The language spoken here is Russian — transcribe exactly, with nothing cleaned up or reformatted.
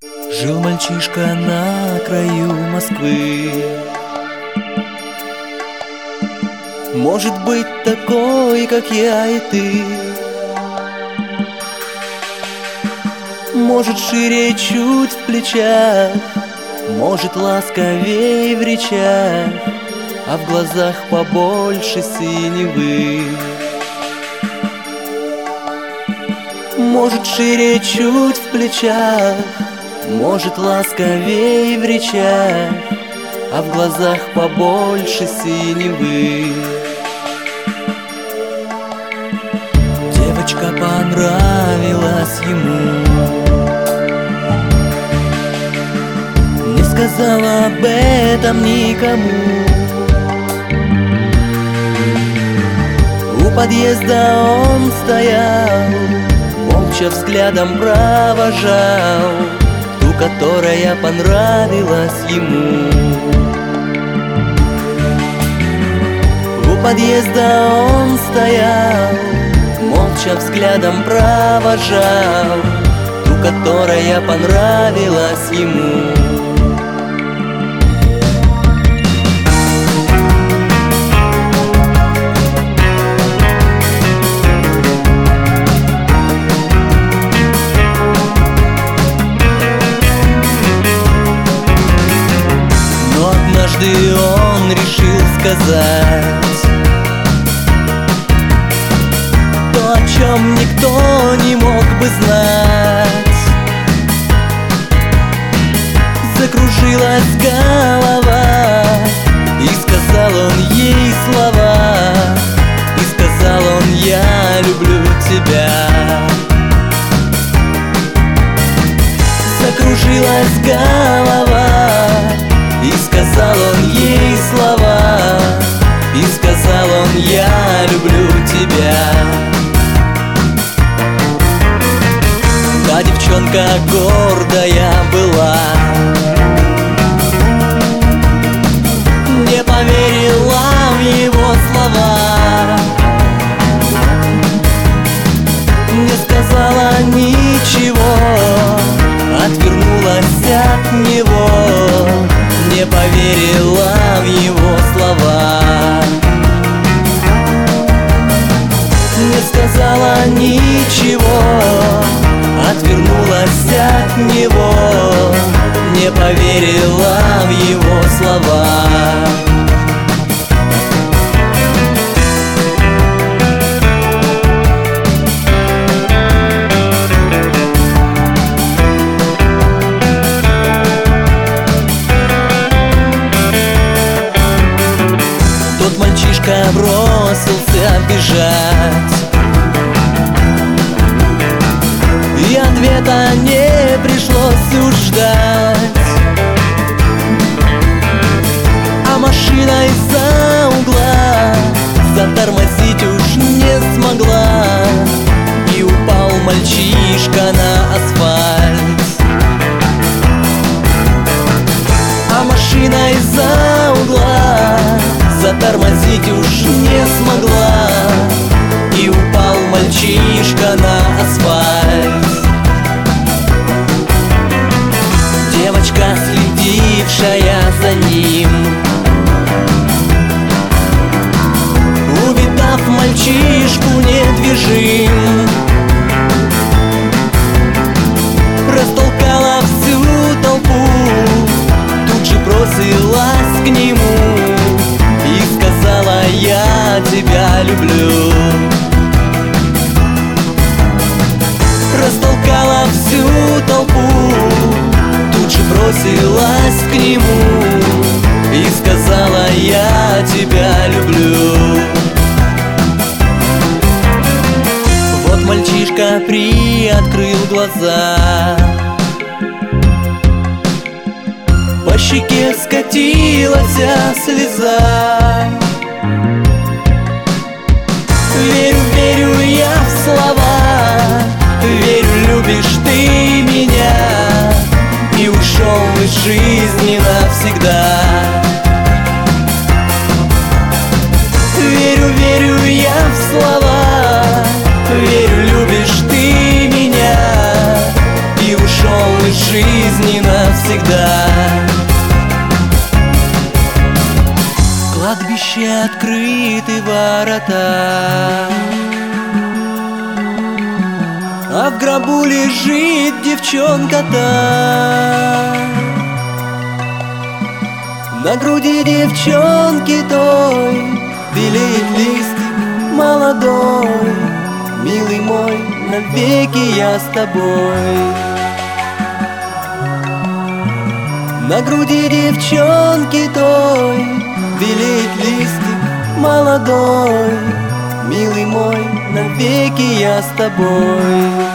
Жил мальчишка на краю Москвы. Может быть такой, как я и ты. Может шире чуть в плечах, может ласковей в речах, а в глазах побольше синевы. Может шире чуть в плечах, может ласковей в речах, а в глазах побольше синевы. Девочка понравилась ему, не сказала об этом никому. У подъезда он стоял, молча взглядом провожал ту, которая понравилась ему. У подъезда он стоял, молча взглядом провожал ту, которая понравилась ему. Однажды он решил сказать то, о чем никто не мог бы знать. Закружилась голова, и сказал он ей слова, и сказал он: я люблю тебя. Закружилась голова, и сказал он ей слова, и сказал он: я люблю тебя. Та девчонка гордая была, не поверила в его слова, не сказала ничего, отвернулась от него, не поверила в его слова, не сказала ничего, отвернулась от него, не поверила в его слова. Мальчишка бросился бежать, и ответа не пришлось уж ждать. А машина из-за угла затормозить уж не смогла, и упал мальчишка на асфальт. А машина из-за угла затормозить уж не смогла, и упал мальчишка на асфальт. Девочка, следившая за ним, увидав мальчишку недвижим, растолкала всю толпу, тут же бросилась к нему и сказала: я тебя люблю. Растолкала всю толпу, тут же бросилась к нему и сказала: я тебя люблю. Вот мальчишка приоткрыл глаза, по щеке скатилась слеза. Верю, верю я в слова, верю, любишь ты меня, и ушел из жизни навсегда. Верю, верю я в слова, верю, любишь ты меня, и ушел ушел из жизни навсегда. В кладбище открыты ворота, а в гробу лежит девчонка-то. На груди девчонки той белеет листик молодой. Милый мой, навеки я с тобой. На груди девчонки той белеет листик молодой. Милый мой, навеки я с тобой.